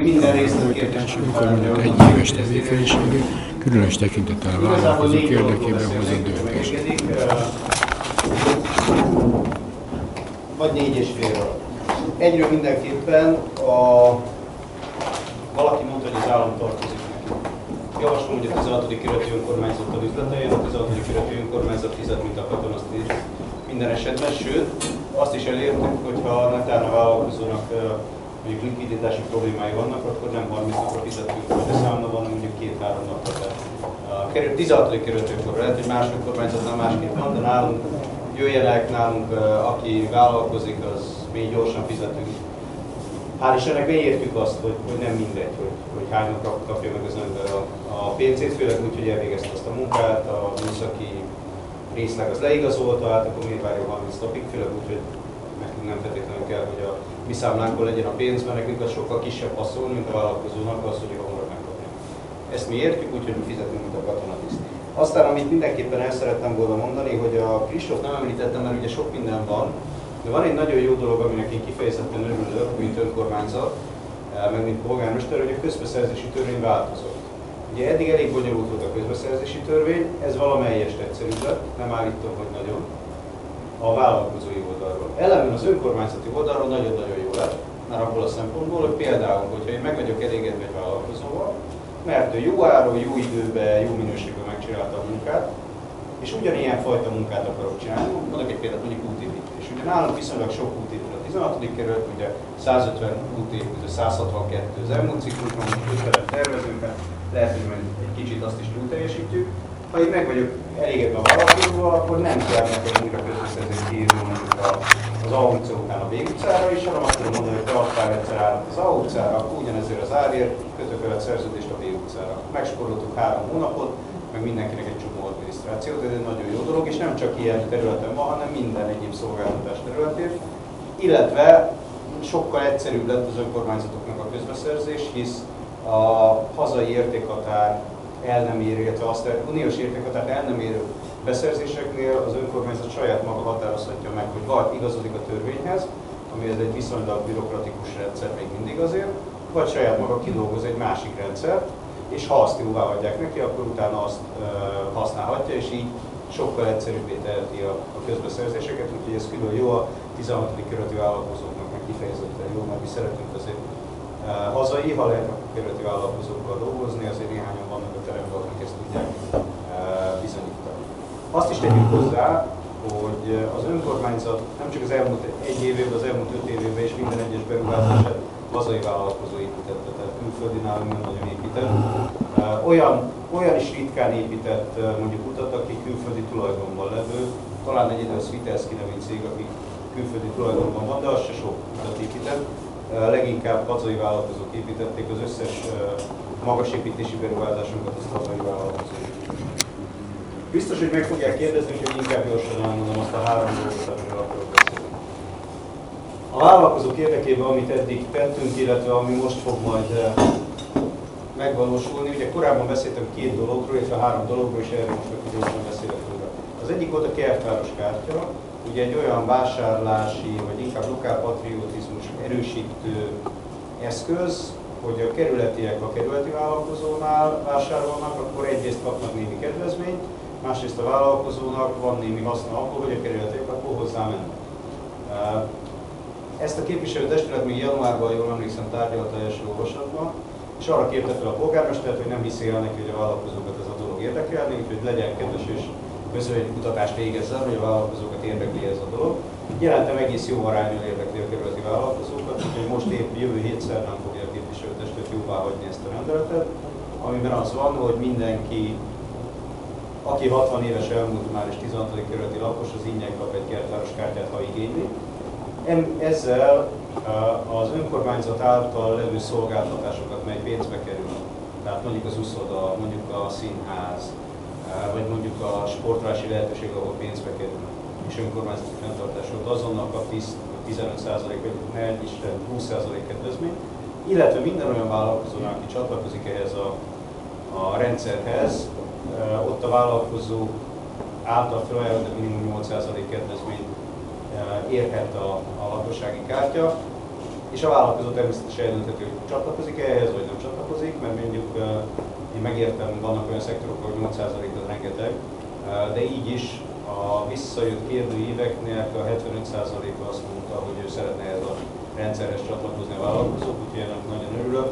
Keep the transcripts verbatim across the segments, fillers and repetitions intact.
minden részletkérdés önkormányzat egy éves tevékenysége, különös tekintettel a vállalkozók érdekében hozott döntés. Vagy négy és félről. Egyről mindenképpen a... valaki mondta, hogy az állam tartozik neki. Javaslom, hogy a tizenhatodik kerületi önkormányzattal üzleteljen, a tizenhatodik kerületi önkormányzat fizet, mint a katonasztír minden esetben, sőt, azt is elértük, hogyha netán a vállalkozónak mondjuk likviditási problémái vannak, akkor nem harminc napra fizetünk, de számla van, mondjuk két-három napra. A tizenhatodik kerületi önkormányzat, lehet, hogy más önkormányzatnál másképp van, de nálunk jöjjenek, nálunk aki vállalkozik, az mi gyorsan fizetünk. Hál' Istennek ne értjük azt, hogy, hogy nem mindegy, hogy, hogy hány napra kapja meg az ember a, a pénzét, főleg úgy, hogy elvégezte azt a munkát, a műszaki részleg az leigazolta, hát akkor miért várja harminc napig, főleg úgy, hogy nekünk nem feltétlenül kell, hogy a mi számlánkon legyen a pénz, mert nekünk az sokkal kisebb passzol, mint a vállalkozónak az, hogy hamar megkapja. Ezt mi értjük, úgyhogy mi fizetünk, mint a katonatiszt. Aztán, amit mindenképpen el szerettem volna mondani, hogy a Kristóf nem említettem, mert ugye sok minden van, de van egy nagyon jó dolog, aminek én kifejezetten örülök, mint önkormányzat, meg mint polgármester, hogy a közbeszerzési törvény változott. Ugye eddig elég bonyolult volt a közbeszerzési törvény, ez valamelyest egyszerű lett, nem állítom, hogy nagyon, a vállalkozói oldalról. Ellenben az önkormányzati oldalról nagyon-nagyon jó lett, már abból a szempontból, hogy például, hogyha én meg vagyok elégedve egy vállalkozóval, mert ő jó áron, jó időben, jó minőségben megcsinálta a munkát, és ugyanilyen fajta munkát akarok csinálni, mondok egy példát, mondjuk útépítés. Ugye nálunk viszonylag sok út épül a tizenhatodik kerület, ugye százötven út épül, száz hatvankettő az elmúlt ciklusban, ötvenet tervezünk, lehet, hogy majd egy kicsit azt is túl teljesítjük. Ha én meg vagyok elégedve a vállalkozóval, akkor nem kell nekem újra közbeszerzést kiírni mondjuk az A utca után a B utcára is, hanem azt tudom mondani, hogy te adtál egyszer árat az A utcára, akkor ugyanezért az árért kötök el a szerződést a B utcára. Megsporoltuk három hónapot, meg mindenkinek egy csomó adminisztrációt, ez egy nagyon jó dolog, és nem csak ilyen területen van, hanem minden egyéb szolgáltatás területén. Illetve sokkal egyszerűbb lett az önkormányzatoknak a közbeszerzés, hisz a hazai értékhatár el nem érő, illetve azt a uniós értékhatárt el nem érő beszerzéseknél az önkormányzat saját maga határozhatja meg, hogy vagy igazodik a törvényhez, ami ez egy viszonylag bürokratikus rendszer még mindig azért, vagy saját maga kidolgoz egy másik rendszert, és ha azt jóvá hagyják neki, akkor utána azt e, használhatja, és így sokkal egyszerűbbé teheti a, a közbeszerzéseket, úgyhogy ez külön jó a tizenhatodik kerületi vállalkozóknak, meg kifejezetten jó, mert mi szeretünk azért e, hazai, ha lehet a kerületi vállalkozókkal dolgozni, azért néhányan vannak a teremben, akik ezt tudják e, bizonyítani. Azt is tegyük hozzá, hogy az önkormányzat nem csak az elmúlt egy évében, az elmúlt öt évében és minden egyes beruházását hazai vállalkozó építette, tehát külföldi nálunk nem nagyon épített. Olyan, olyan is ritkán épített mondjuk utat, aki külföldi tulajdonban levő, talán egyedül a Svitelszky nevű cég, aki külföldi tulajdonban van, de az se sok utat épített. Leginkább hazai vállalkozók építették, az összes magas építési beruházásunkat azt hazai vállalkozók. Biztos, hogy meg fogják kérdezni, hogy inkább gyorsan elmondom azt a három dolgot, amiről akarok beszélni. A vállalkozók érdekében, amit eddig tettünk, illetve ami most fog majd megvalósulni, ugye korábban beszéltem két dologról, illetve három dologról, és erről most meg gyorsan beszélek róla. Az egyik volt a kertváros kártya, ugye egy olyan vásárlási, vagy inkább lokálpatriotizmus erősítő eszköz, hogy a kerületiek a kerületi vállalkozónál vásárolnak, akkor egyrészt kapnak némi kedvezményt, másrészt a vállalkozónak van némi haszna abból, hogy a kerületiek akkor hozzá mennek. Ezt a képviselőtestület még januárban, jól emlékszem, tárgyalta első olvasatban, és arra kérte fel a polgármestert, hogy nem hiszi el neki, hogy a vállalkozókat ez a dolog érdekelni, úgyhogy legyen kedves és közöljük kutatást végezzen, hogy a vállalkozókat érdekli ez a dolog. Jelentem egész jó arányban érdekli a kerületi vállalkozókat, úgyhogy most épp jövő hétszer nem fogja a képviselőtestület jóvá hagyni ezt a rendeletet, amiben az van, hogy mindenki, aki hatvan éves elmúlt már és tizenhatodik kerületi lakos, az ingyen kap egy kertváros kártyát, ha igényli. Ezzel az önkormányzat által levő szolgáltatásokat, mely pénzbe kerül, tehát mondjuk az uszoda, mondjuk a színház, vagy mondjuk a sportolási lehetőség, ahol pénzbe kerül, és önkormányzati fenntartásot, azonnal kap tíz-tizenöt százalék, vagy ne Isten húsz százalék kedvezményt, illetve minden olyan vállalkozónak, aki csatlakozik ehhez a, a rendszerhez, ott a vállalkozó által felajánlott minimum nyolc százalék kedvezményt érhet a, a lakossági kártya. és a vállalkozó természetesen eldöntheti, hogy csatlakozik ehhez, vagy nem csatlakozik, mert mondjuk én megértem, vannak olyan szektorok, ahol nyolc százalék az rengeteg, de így is a visszajött kérdőíveknél a hetvenöt százaléka azt mondta, hogy ő szeretne ehhez a rendszerhez csatlakozni a vállalkozók, úgyhogy ennek nagyon örülök.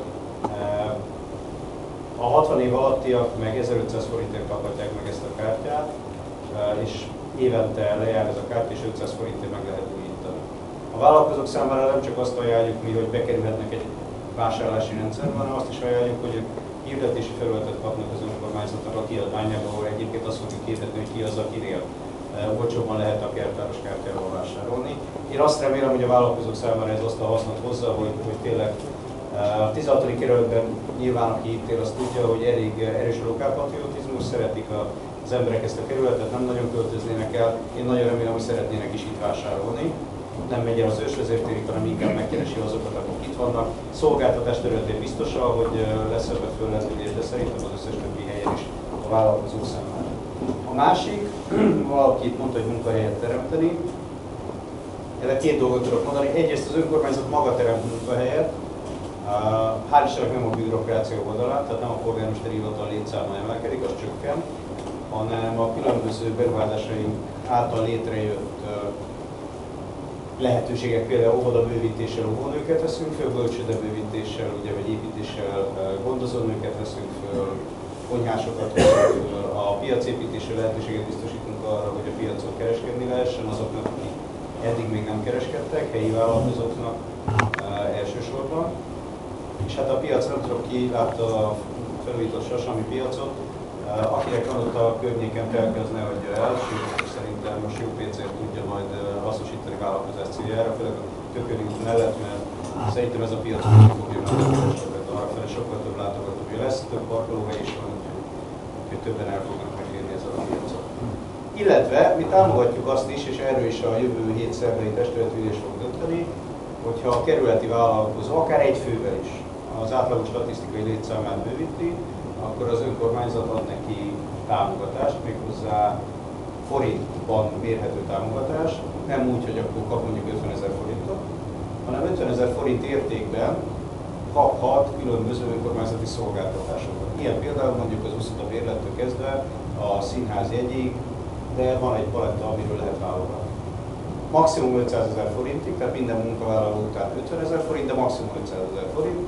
A hatvan év alattiak meg ezerötszáz forintért kaphatják meg ezt a kártyát, és évente lejár ez a kártya, és ötszáz forintért meg lehet újítani. A vállalkozók számára nem csak azt ajánljuk mi, hogy bekerülhetnek egy vásárlási rendszerbe, hanem azt is ajánljuk, hogy hirdetési felületet kapnak az önkormányzatnak a kiadványába, ahol egyébként azt fogjuk hirdetni, hogy ki az, akinél olcsóbban lehet a kertáros kártyával vásárolni. Én azt remélem, hogy a vállalkozók számára ez azt a hasznot hozza, hogy, hogy tényleg a tizenhatodik kerületben nyilván aki itt él, azt tudja, hogy elég erős a lokálpatriotizmus, szeretik az emberek ezt a kerületet, nem nagyon költöznének el. Én nagyon remélem, hogy szeretnének is itt vásárolni. Nem megy el az ősvezértérig, hanem inkább megkeresi azokat, akik itt vannak. Szolgáltatás területén biztosan, hogy lesz ebben föllendülés, de szerintem az összes többi helyen is a vállalkozók számára. A másik, valaki itt mondta, hogy munkahelyet teremteni. Erre két dolgot tudok mondani. Egyrészt az önkormányzat maga teremt munkahelyet. Hál' Istennek nem a bürokrácia oldalán, tehát nem a polgármesteri hivatal létszáma emelkedik, az csökken, hanem a különböző beruházásaink által létrejött lehetőségek, például óvodabővítéssel óvónőket veszünk föl, bölcsődebővítéssel, ugye, vagy építéssel gondozónőket veszünk föl, konyhásokat veszünk föl, a piacépítési lehetőséget biztosítunk arra, hogy a piacon kereskedni lehessen azoknak, akik eddig még nem kereskedtek, helyi vállalkozóknak elsősorban. És hát a piac, nem tudok ki, látta a felújított Sasami piacot, akinek van ott a környéken telke, az ne adja el, sőt szerintem most jó pénzért tudja majd hasznosítani vállalkozás céljára, főleg a Tököli mellett, mert szerintem ez a piac úgy fogja kereskedni arrafele, sokkal több látogatója lesz, több parkolóhely is van, úgyhogy többen el fognak megérni ezzel a piacot. Illetve mi támogatjuk azt is, és erről is a jövő hét szerdai testületülés fog dönteni, hogyha a kerületi vállalkozó, akár egy fővel is, az átlagos statisztikai létszámát bővíti, akkor az önkormányzat ad neki támogatást, méghozzá forintban mérhető támogatást, nem úgy, hogy akkor kap mondjuk ötvenezer forintot, hanem ötvenezer forint értékben kaphat különböző önkormányzati szolgáltatásokat. Ilyen például mondjuk az úszoda bérlettől kezdve a színház jegyig, de van egy paletta, amiről lehet válogatni. Maximum ötszázezer forintig, tehát minden munkavállaló után ötvenezer forint, de maximum ötszázezer forint.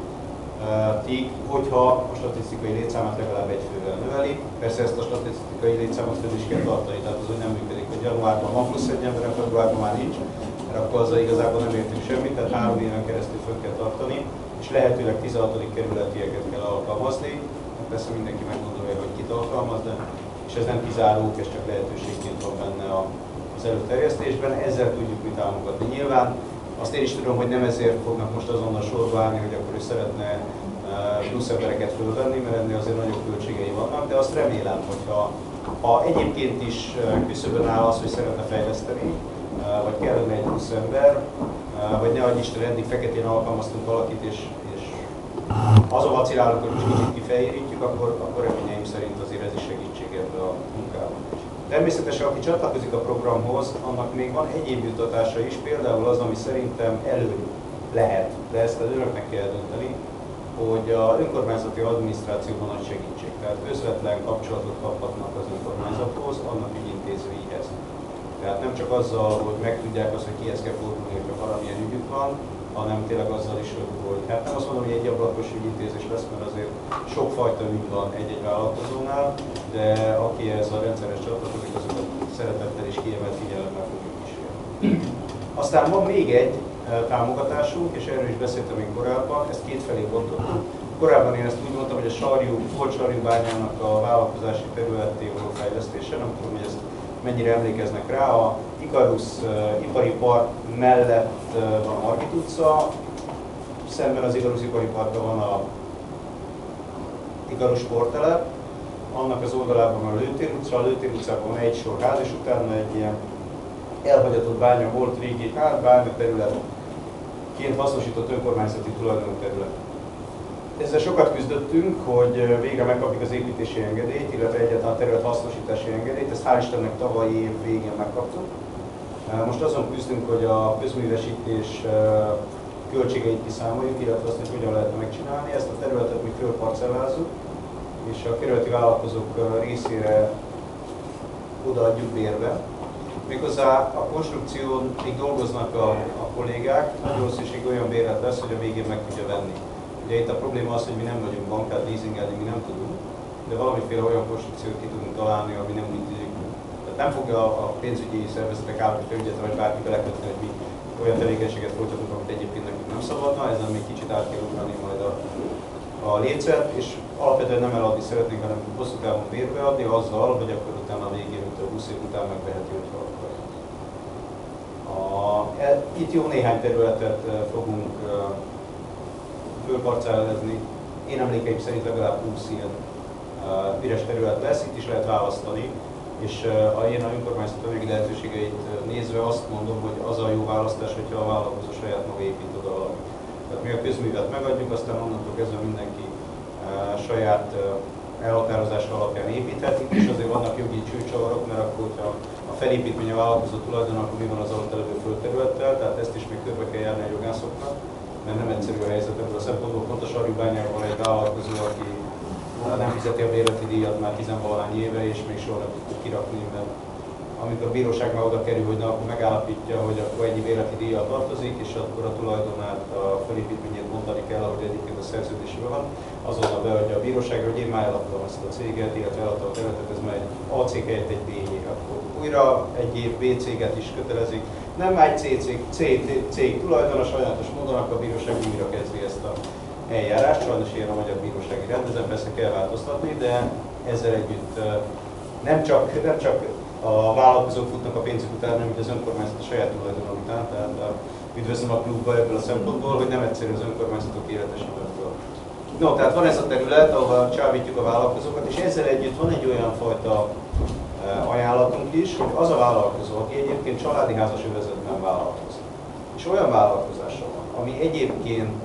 Tíg, hogyha a statisztikai létszámát legalább egy fővel növeli. Persze ezt a statisztikai létszámot föl is kell tartani, tehát az úgy nem működik, hogy januárban van plusz egy ember, februárban már nincs, mert akkor azzal igazából nem értünk semmit, tehát három éven keresztül föl kell tartani, és lehetőleg tizenhatodik kerületieket kell alkalmazni. Persze mindenki meggondolja, hogy kit alkalmaz, de és ez nem kizárók, ez csak lehetőségként van benne az előterjesztésben, ezzel tudjuk mi támogatni. Nyilván azt én is tudom, hogy nem ezért fognak most azonnal sorba állni, hogy akkor ő szeretne plusz embereket fölvenni, mert ennél azért nagyobb költségei vannak, de azt remélem, hogyha ha egyébként is küszöbön áll az, hogy szeretne fejleszteni, vagy kellene egy plusz ember, vagy ne adj Isten, eddig feketén alkalmaztunk valakit, és, és azon vacilálunk, hogy most kicsit kifejérítjük, akkor, akkor reményeim szerint azért ez is segítség ebbe a munkában. Természetesen, aki csatlakozik a programhoz, annak még van egyéb juttatása is, például az, ami szerintem előny lehet, de ezt az önöknek kell dönteni, hogy az önkormányzati adminisztrációban nagy segítség. Tehát közvetlen kapcsolatot kaphatnak az önkormányzathoz, annak ügyintézőihez. Tehát nem csak azzal, hogy megtudják azt, hogy kihez kell fordulni, hogyha valamilyen ügyük van, hanem tényleg azzal is, hogy hát nem azt mondom, hogy egy ablakos ügyintézés lesz, mert azért sokfajta ügy van egy-egy vállalkozónál, de aki ez a rendszeres csatlakozik, azokat szeretettel és kiemelt figyelemmel fogjuk kísérni. Aztán van még egy támogatásunk, és erről is beszéltem még korábban, ezt kétfelé bontottuk. Korábban én ezt úgy mondtam, hogy a sarjú, volt sarjúbányának a vállalkozási területé való fejlesztése, nem tudom, hogy ezt mennyire emlékeznek rá. A Ikarusz uh, ipari park mellett uh, van a Margit utca, szemben az Ikarusz ipari parkkal van a Ikarus sporttelep, annak az oldalában van a Lőtér utca, a Lőtér utcában van egy sor ház, és utána egy ilyen elhagyatott bánya volt, régi hát, bánya területként hasznosított önkormányzati tulajdonú terület. Ezzel sokat küzdöttünk, hogy végre megkapjuk az építési engedélyt, illetve egyáltalán a terület hasznosítási engedélyt, ezt hál' Istennek tavalyi év végén megkaptuk. Most azon küzdünk, hogy a közművesítés költségeit kiszámoljuk, illetve azt, hogy hogyan lehetne megcsinálni. Ezt a területet mi fölparcellázzuk, és a kerületi vállalkozók részére odaadjuk bérbe. Méghozzá a konstrukción még dolgoznak a, a kollégák, nagy valószínűség olyan bérlet lesz, hogy a végén meg tudja venni. Ugye itt a probléma az, hogy mi nem vagyunk bank, tehát leasingelni mi nem tudunk, de valamiféle olyan konstrukciót ki tudunk találni, ami nem működik. Tehát nem fogja a pénzügyi szervezetek állami felügyeletre vagy bárki belekötni, hogy mi olyan tevékenységet folytatunk, amit egyébként nekünk nem szabadna, ezen még kicsit át kell ugrani majd a, a lécet, és alapvetően nem eladni szeretnénk, hanem hosszú távon bérbe adni azzal, hogy akkor utána a végén, húsz év után megveheti, hogyha akarja. Itt jó néhány területet fogunk fölparcellezni. Én emlékeim szerint legalább húsz ilyen üres terület lesz, itt is lehet választani, és a én a önkormányzat anyagi lehetőségeit nézve azt mondom, hogy az a jó választás, hogyha a vállalkozó saját maga épít oda valamit. Tehát mi a közművet megadjuk, aztán onnantól kezdve mindenki saját elhatározása alapján építhet. Itt is azért vannak jogi csőcsavarok, mert akkor, hogyha a felépítmény a vállalkozó tulajdon, akkor mi van az alatt levő földterülettel, tehát ezt is még körbe kell járni a jogászoknak, mert nem egyszerű a helyzet ebből a szempontból. Pont a Sarjúbányában van egy vállalkozó, aki nem fizeti a bérleti díjat már tizenvalahány éve, és még soha nem tudtuk kirakni, mert amikor a bíróság már oda kerül, hogy na, akkor megállapítja, hogy akkor ennyi bérleti díjjal tartozik, és akkor a tulajdonát, a felépítményét mondani kell, ahogy egyébként a szerződésben van, azonnal beadja a bíróságra, hogy én már eladtam ezt a céget, illetve eladtam a területet, ez már egy A cég helyett egy B cég. Akkor újra egy év B céget is kötelezik. Nem már egy C cég, C cég tulajdon, a sajátos módon, akkor a bíróság újra kezdi ezt a eljárást. Sajnos ilyen a magyar bírósági rendezet, persze kell változtatni, de ezzel együtt nem csak, nem csak a vállalkozók futnak a pénzük után, hanem az önkormányzat a saját tulajdon után, tehát a, üdvözlöm a klubba ebből a szempontból, hogy nem egyszerű az önkormányzatok életesítőből. No, tehát van ez a terület, ahol csábítjuk a vállalkozókat, és ezzel együtt van egy olyan fajta ajánlatunk is, hogy az a vállalkozó, aki egyébként családi házas övezetben vállalkozik, és olyan vállalkozása van, ami egyébként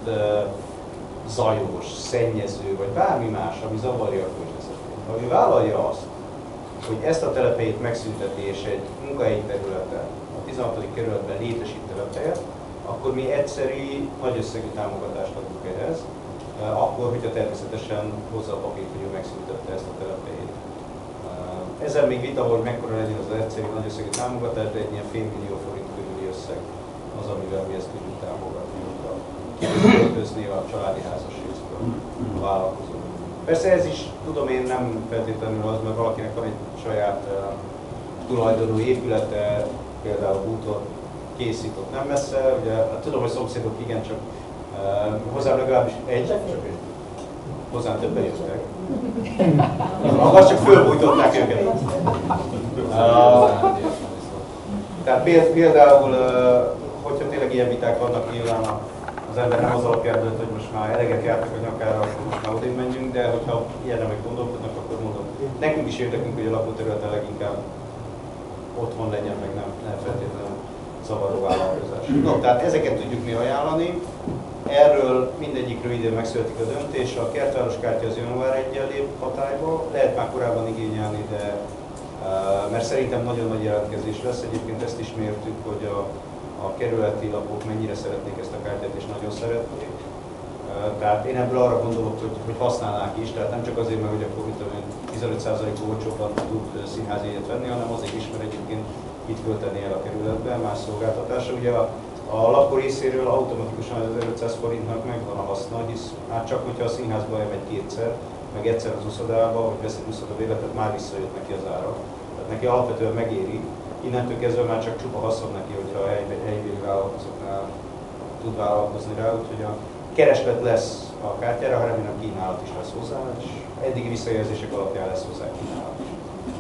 zajos, szennyező, vagy bármi más, ami zavarja a környezetét. Ha ő vállalja azt, hogy ezt a telephelyét megszünteti, és egy munkahelyi területen, a tizenhatodik kerületben létesít telephelyet, akkor mi egyszerű, nagy összegű támogatást adunk ehhez, akkor, hogyha természetesen hozza a papírt, hogy ő megszüntette ezt a telephelyét. Ezzel még vita, hogy mekkora legyen az egyszerű nagy összegű támogatás, de egy ilyen fél millió forint körüli összeg az, amivel mi ezt tudjuk támogatni, hogyha költözni a családi házas részből a vállalkozó. Persze ez is, tudom én, nem feltétlenül az, mert valakinek van egy saját uh, tulajdonú épülete, például bútor készít ott nem messze, ugye, hát tudom, hogy szomszédok igen, csak uh, hozzám legalábbis egy, csak egy. Hozzám többen jöttek. Azt csak fölbújtották őket. Uh, tehát például, uh, hogyha tényleg ilyen viták vannak, nyilván az ember nem az alapján dönt, hogy most már eleget jártak a nyakára, akkor most már odébb menjünk, de hogyha ilyenre meg gondolkodnak, akkor mondom. Nekünk is érdekünk, hogy a lakóterületen leginkább otthon legyen, meg nem, nem feltétlenül zavaró vállalkozás. No, tehát ezeket tudjuk mi ajánlani. Erről mindegyikről idén megszületik a döntés. A kertvároskártya az január elsején lép hatályba. Lehet már korábban igényelni, de uh, mert szerintem nagyon nagy jelentkezés lesz. Egyébként ezt is mértük, hogy a a kerületi lapok mennyire szeretnék ezt a kártyát, és nagyon szeretnék. Tehát én ebből arra gondolok, hogy, hogy használnák is, tehát nem csak azért, mert hogy akkor tizenöt százalékos olcsóban tud színházjegyet venni, hanem azért is, mert egyébként itt költeni el a kerületben, más szolgáltatása. Ugye a, a lakó részéről automatikusan az ezerötszáz forintnak megvan a haszna, hisz már csak hogyha a színházba elmegy kétszer, meg egyszer az uszodába, vagy vesz egy uszodabérletet, már visszajött neki az ára. Tehát neki alapvetően megéri. Innentől kezdve már csak csupa haszon neki, hogyha a helybéli vállalkozóknál tud vállalkozni rá, úgyhogy a kereslet lesz a kártyára, ha remélem kínálat is lesz hozzá, és eddigi visszajelzések alapján lesz hozzá kínálat is.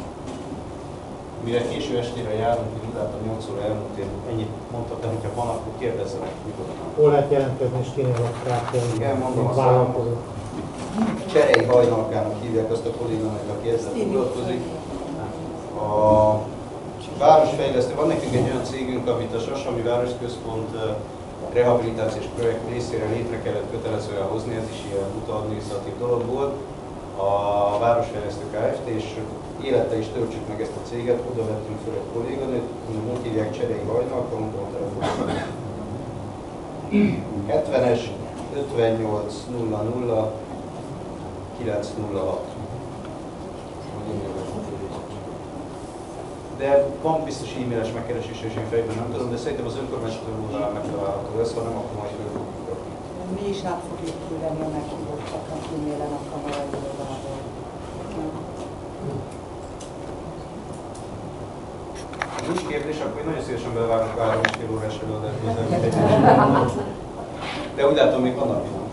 Mivel késő estére járunk, hogy úgy látom nyolc óra elmúlt, én ennyit mondhatom, hogyha van, akkor kérdezzenek nyugodtan. Hol lehet jelentkezni, és kinél a kártyára? Igen, mondom azt, vállalkozó. Cserei Hajnalkának hívják azt a kollégának, aki ezzel foglalkozik. A városfejlesztő, van nekünk egy olyan cégünk, amit a Sasami Városközpont rehabilitációs projekt részére létre kellett kötelezően hozni, ez is ilyen buta adminisztratív dolog volt. A Városfejlesztő Kft. És élettel is töltsük meg ezt a céget, oda vettünk fel egy kolléganőt, úgy hívják Cserei Hajnalka, mondtam a telefonban. hetvenes ötvennyolc nulla nulla kilenc nulla hat. De van biztos e-mailes megkeresés, és én fejben nem tudom, de szerintem az önkormányzati oldalán megtalálható lesz, ha nem, akkor majd fel fogjuk rakni. Mi is át fogjuk küldeni a meghívottaknak e-mailen a kamarai irodából. Nincs kérdés, akkor én nagyon szívesen bevárok három és fél órás előadást. De úgy látom, még vannak pillanat.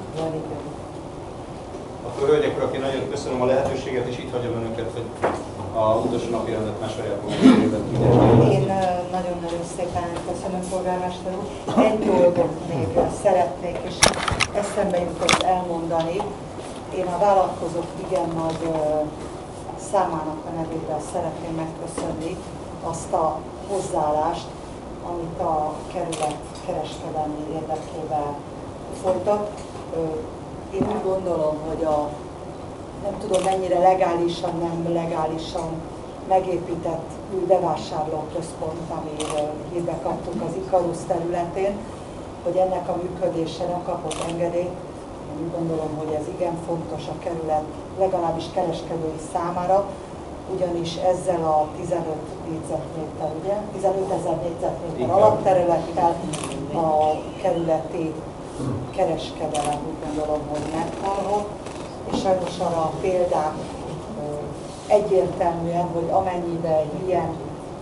Akkor hölgyek, urak, én nagyon köszönöm a lehetőséget, és itt hagyom önöket, hogy a utolsó napi rendet másodjából Én nagyon-nagyon szépen köszönöm, polgármester úr. Egy dolgot még szeretnék, és eszembe jutott elmondani. Én a vállalkozók igen nagy számának a nevében szeretném megköszönni azt a hozzáállást, amit a kerület kereskedelmi érdekében folytat. Én úgy gondolom, hogy a nem tudom mennyire legálisan, nem legálisan megépített új bevásárlóközpont, amiről hírbe kaptuk az Ikarus területén, hogy ennek a működése nem kapott engedélyt. Én úgy gondolom, hogy ez igen fontos a kerület, legalábbis kereskedői számára, ugyanis ezzel a tizenöt négyzetméter, ugye? tizenöt ezer négyzetméter alapterülettel a kerületi kereskedelem úgy gondolom, hogy meghalhat, és sajnos arra a példák egyértelműen, hogy amennyiben ilyen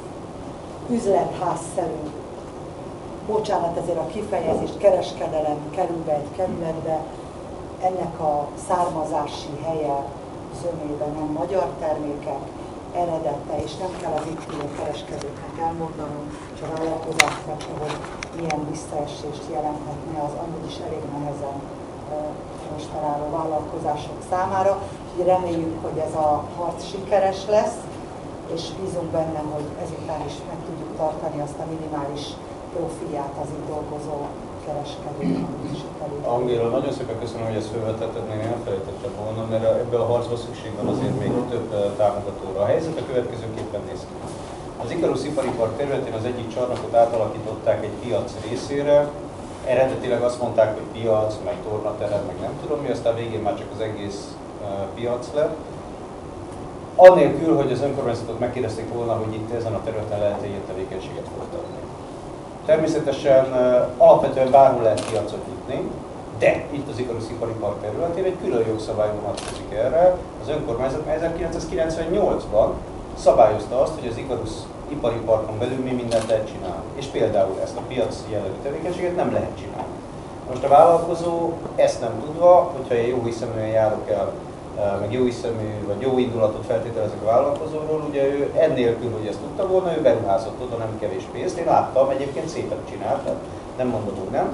üzletházszerű, bocsánat ezért a kifejezést, kereskedelem kerül be egy kerületbe, ennek a származási helye zömében nem magyar termékek, eredete, és nem kell az itt ülő kereskedőknek elmondanom, és a vállalkozásnak, hogy milyen visszaesést jelenthetne az amúgy is elég nehezen most találó vállalkozások számára. Úgyhogy reméljük, hogy ez a harc sikeres lesz, és bízunk bennem, hogy ezután is meg tudjuk tartani azt a minimális profilját az itt dolgozó kereskedőknek is. Angéla, nagyon szépen köszönöm, hogy ezt felvetetted, még elfelejtettem volna, mert ebben a harcban szükség van azért még több támogatóra. A helyzet a következőképpen néz ki. Az Ikarus ipari park területén az egyik csarnokot átalakították egy piac részére. Eredetileg azt mondták, hogy piac, meg tornaterem, meg nem tudom mi, aztán végén már csak az egész uh, piac lett. Annélkül, hogy az önkormányzatot megkérdezték volna, hogy itt ezen a területen lehet ilyen tevékenységet folytatni. Természetesen uh, alapvetően bárhol lehet piacot nyitni, de itt az Ikarus ipari park területén egy külön jogszabály vonatkozik erre. Az önkormányzat ezerkilencszázkilencvennyolcban szabályozta azt, hogy az Ikarus ipari parkon belül mi mindent lehet csinálni. És például ezt a piac jellegű tevékenységet nem lehet csinálni. Most a vállalkozó ezt nem tudva, hogyha én jó hiszeműen járok el, meg jó hiszemű vagy jó indulatot feltételezek a vállalkozóról, ugye ő ennélkül, hogy ezt tudta volna, ő beruházott oda nem kevés pénzt. Én láttam, egyébként szépen csinált, tehát nem mondom, hogy nem.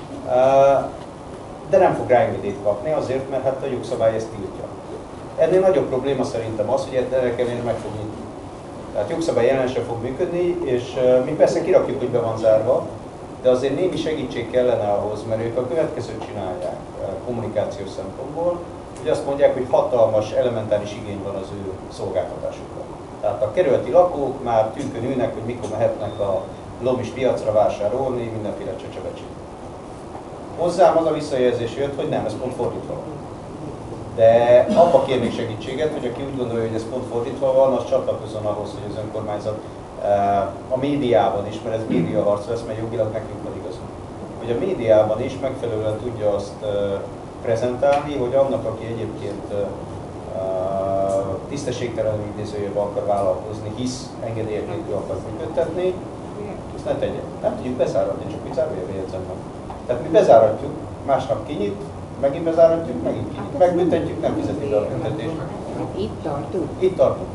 De nem fog rá engedélyt kapni azért, mert hát a jogszabály ezt tiltja. Ennél nagyobb probléma szerintem az, hogy ennek ellenére meg fog nyitni. Tehát jogszabály jelen sem fog működni, és mi persze kirakjuk, hogy be van zárva, de azért némi segítség kellene ahhoz, mert ők a következőt csinálják kommunikációs szempontból, hogy azt mondják, hogy hatalmas, elementáris igény van az ő szolgáltatásukra. Tehát a kerületi lakók már tűnkön ülnek, hogy mikor mehetnek a lobbis piacra vásárolni, mindenféle csecsebecsét. Hozzám az a visszajelzés jött, hogy nem, ez pont fordítva van. De abba kérnék segítséget, hogy aki úgy gondolja, hogy ez pont fordítva van, az csatlakozzon ahhoz, hogy az önkormányzat a médiában is, mert ez médiaharc lesz, mert jogilag nekünk van igazunk, hogy a médiában is megfelelően tudja azt prezentálni, hogy annak, aki egyébként tisztességtelenül idézőjében akar vállalkozni, hisz engedélyek nélkül akar működtetni, ezt ne tegye. Nem tudjuk bezáratni, csak úgy zárójelbe jegyzem meg. Tehát mi bezáratjuk, másnap kinyit, megint bezáratjuk, megint kinyit, megbüntetjük, nem fizeti be a büntetést. Itt tartunk? Itt tartunk.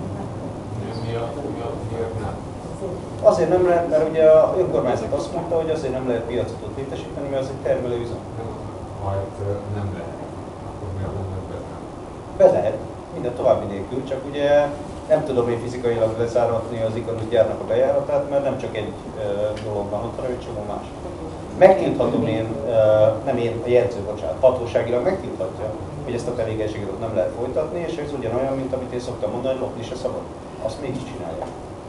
Azért nem lehet, mert ugye a önkormányzat azt mondta, hogy azért nem lehet piacot ott létesíteni, mert az egy termelőüzem. Majd nem lehet, akkor mi a honnan be lehet, minden további nélkül, csak ugye nem tudom én fizikailag lezáratni az Ikarus gyárnak a bejáratát, mert nem csak egy uh, dolog van ott, hanem egy csomó más. Megtilthatom én, uh, nem én, a jegyző, bocsánat, hatóságilag megtilthatja, hogy ezt a tevékenységet ott nem lehet folytatni, és ez ugyanolyan, mint amit én szoktam mondani, hogy lopni se szabad. Azt mégis csinálják.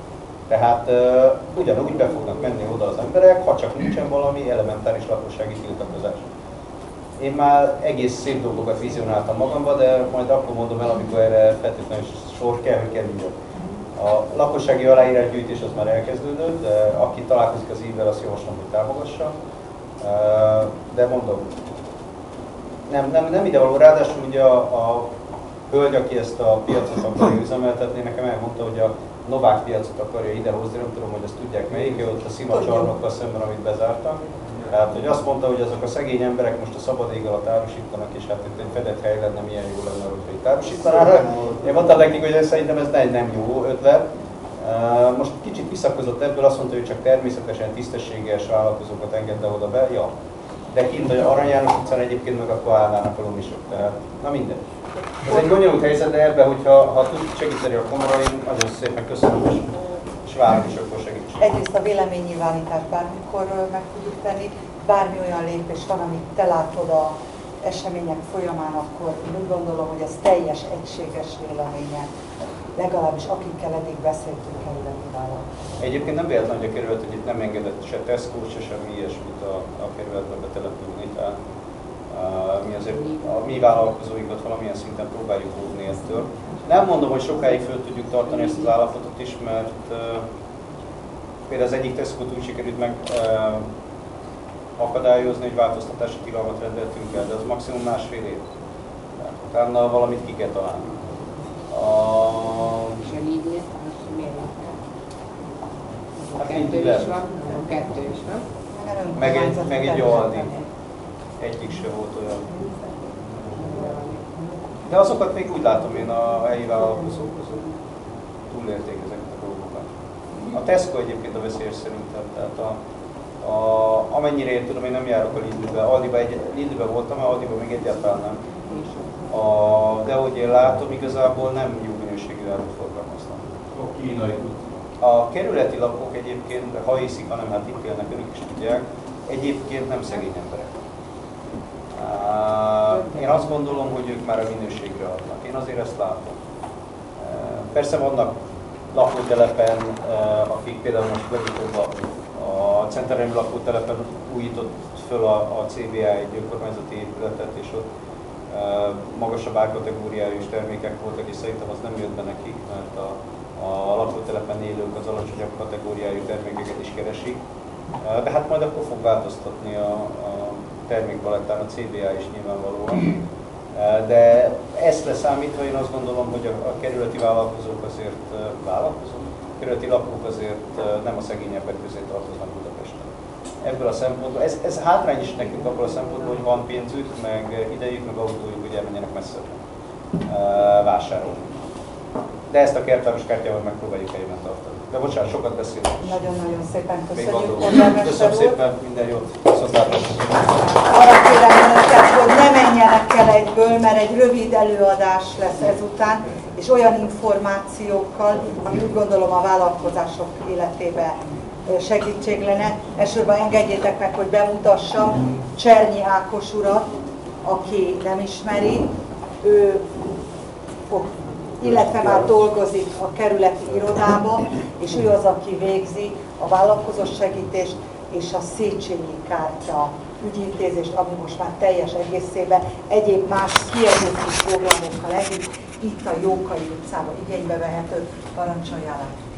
Tehát uh, ugyanúgy be fognak menni oda az emberek, ha csak nincsen valami elementáris lakossági tiltakozás. Én már egész szép dolgokat vizionáltam magamba, de majd akkor mondom el, amikor erre feltétlenül sor kell, hogy kerüljön. A lakossági aláírásgyűjtés az már elkezdődött, de aki találkozik az évvel, azt javaslom, hogy támogassa. De mondom, nem, nem, nem ide való. Ráadásul ugye a, a hölgy, aki ezt a piacot akarja üzemeltetni, nekem elmondta, hogy a Novák piacot akarja idehozni, nem tudom, hogy ezt tudják melyik, ott a Szima csarnokkal szemben, amit bezártak. Tehát, hogy azt mondta, hogy azok a szegény emberek most a szabad ég alatt árusítanak, és hát itt egy fedett hely lenne, milyen jó lenne, hogyha itt árusítanának. Én mondtam nekik, hogy szerintem ez nem jó ötlet. Most kicsit visszakozott ebből, azt mondta, hogy csak természetesen tisztességes vállalkozókat engedne oda be. Ja. De kint a Arany János utcán egyébként meg akkor állnának a lomisok. Tehát, na mindegy. Ez egy bonyolult helyzet, de ebben, hogyha ha tud segíteni a kamaraim, nagyon szépen köszönöm, és, és várom is akkor segítség. Egyrészt a véleménynyilvánítást bármikor meg tudjuk tenni, bármi olyan lépés van, amit te látod a események folyamán, akkor én úgy gondolom, hogy ez teljes, egységes véleménye. Legalábbis akikkel eddig beszéltünk kerületi vállalkozók. Egyébként nem véletlen, hogy a kerület, hogy itt nem engedett se Tesco, se semmi ilyesmit a, a kerületbe betelepülni. Tehát uh, mi azért a mi vállalkozóinkat valamilyen szinten próbáljuk óvni ettől. Nem mondom, hogy sokáig föl tudjuk tartani ezt az állapotot is, mert uh, például az egyik Tesco-t úgy sikerült meg uh, akadályozni, hogy változtatási tilalmat rendeltünk el, de az maximum másfél év. Tehát utána valamit ki kell találni. A... És a Lidl, az miért van? Hát Kettő is van, kettő is van. Meg egy, meg egy Aldi. Egyik se volt olyan. De azokat még úgy látom én a helyi vállalkozók között. Túlérték ezeket a dolgokat. A Tesco egyébként a veszélyes szerintem. Tehát a, a, amennyire én tudom, én nem járok a Lidlbe. Aldiba, egy, Lidlbe voltam, a Aldiba még egyáltalán nem. A, de ahogy én látom, igazából nem jó minőségű árut forgalmaznak. A kínai. A kerületi lakók egyébként, ha hiszik, hanem hát itt élnek, önök is tudják, egyébként nem szegény emberek. Én azt gondolom, hogy ők már a minőségre adnak. Én azért ezt látom. Persze vannak lakótelepen, akik például most legutóbb a Centeremi lakótelepen újított föl a, a cé bé á egy önkormányzati épületet, és ott magasabb árkategóriájú termékek voltak, és szerintem az nem jött be nekik, mert a, a lakótelepen élők az alacsonyabb kategóriájú termékeket is keresik. De hát majd akkor fog változtatni a, a termékpalettán a cé bé á is nyilvánvalóan. De ezt leszámítva én azt gondolom, hogy a, a kerületi vállalkozók azért vállalkozók, a kerületi lakók azért nem a szegényebbek közé tartoznak Budapesten. Ebből a szempontból, ez, ez hátrány is nekünk abból a szempontból, hogy van pénzük, meg idejük, meg autójuk, hogy elmenjenek messze vásárolni. De ezt a kertváros kártyával megpróbáljuk helyben tartani. De bocsánat, sokat beszélünk. Nagyon-nagyon szépen Még köszönjük, van polgármester Köszönöm úr. szépen, minden jót. Viszontlátásra. Arra kérem önöket, hogy ne menjenek el egyből, mert egy rövid előadás lesz ezután, és olyan információkkal, ami úgy gondolom a vállalkozások életébe segítség lenne. Elsősorban engedjétek meg, hogy bemutassam Csernyi Ákos urat, aki nem ismeri. Ő fog, illetve már dolgozik a kerületi irodában, és ő az, aki végzi a vállalkozós segítést és a Széchenyi kártya ügyintézést, ami most már teljes egészében egyéb más kiegészítő programokkal együtt itt a Jókai utcában igénybe vehető. Parancsoljál!